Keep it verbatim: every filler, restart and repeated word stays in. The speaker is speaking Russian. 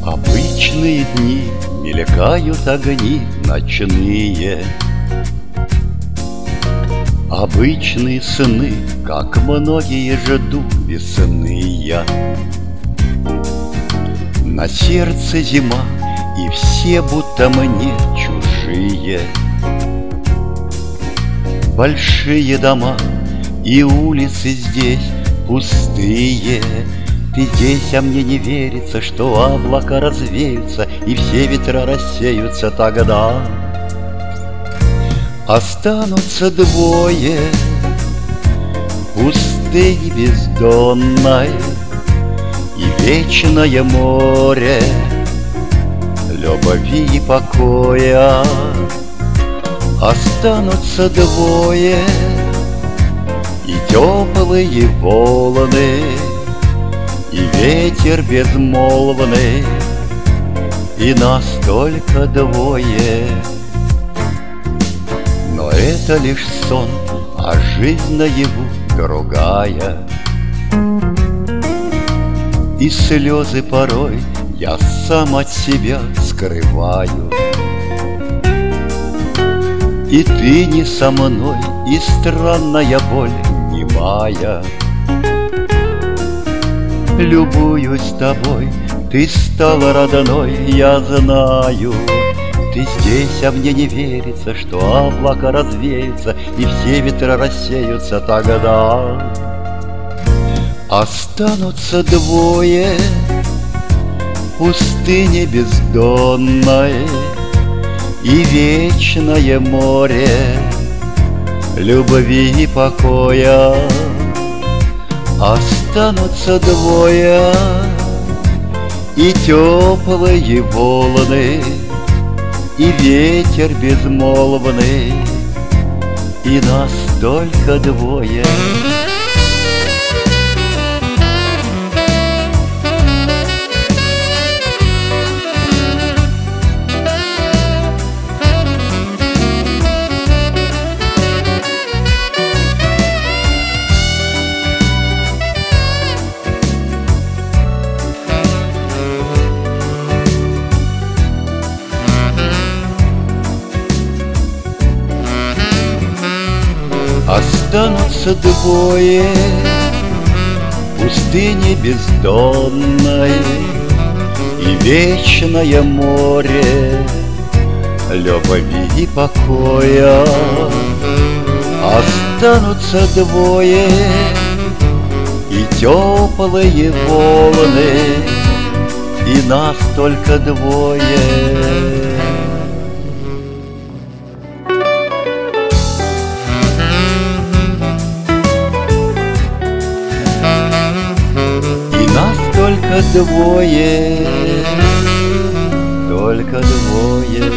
Обычные дни, мелькают огни ночные. Обычные сны, как многие жду весны я. На сердце зима, и все будто мне чужие. Большие дома и улицы здесь пустые. Ты здесь, а мне не верится, что облака развеются и все ветра рассеются тогда. Останутся двое пустыни бездонной и вечное море любви и покоя. Останутся двое и теплые волны, и ветер безмолвный, и нас только двое. Но это лишь сон, а жизнь наяву другая. И слезы порой я сам от себя скрываю. И ты не со мной, и странная боль немая. Любуюсь тобой, ты стала родной, я знаю. Ты здесь, а мне не верится, что облака развеются и все ветра рассеются тогда. Останутся двое пустыни бездонной и вечное море любви и покоя. Останутся двое и теплые волны, и ветер безмолвный, и нас только двое. Останутся двое пустыни бездонной и вечное море любви и покоя. Останутся двое и теплые волны, и нас только двое. Только двое, только двое.